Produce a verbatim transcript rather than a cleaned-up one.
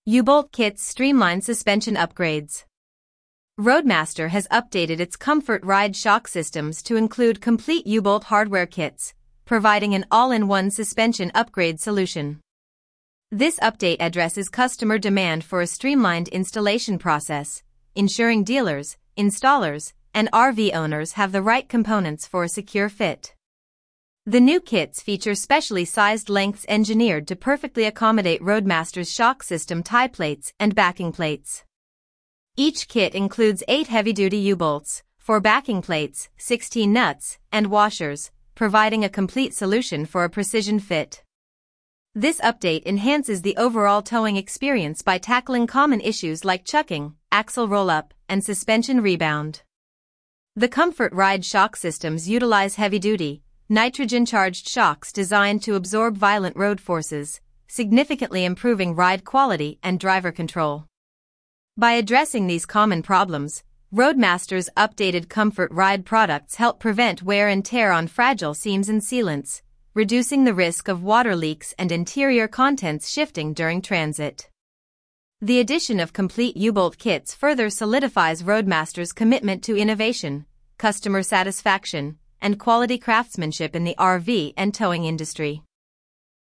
U-Bolt Kits streamline suspension upgrades. Roadmaster has updated its Comfort Ride shock systems to include complete U-Bolt hardware kits, providing an all-in-one suspension upgrade solution. This update addresses customer demand for a streamlined installation process, ensuring dealers, installers, and R V owners have the right components for a secure fit. The new kits feature specially sized lengths engineered to perfectly accommodate Roadmaster's shock system tie plates and backing plates. Each kit includes eight heavy-duty U-bolts, four backing plates, sixteen nuts, and washers, providing a complete solution for a precision fit. This update enhances the overall towing experience by tackling common issues like chucking, axle roll-up, and suspension rebound. The Comfort Ride shock systems utilize heavy-duty, nitrogen-charged shocks designed to absorb violent road forces, significantly improving ride quality and driver control. By addressing these common problems, Roadmaster's updated Comfort Ride products help prevent wear and tear on fragile seams and sealants, reducing the risk of water leaks and interior contents shifting during transit. The addition of complete U-Bolt kits further solidifies Roadmaster's commitment to innovation, customer satisfaction, and quality craftsmanship in the R V and towing industry.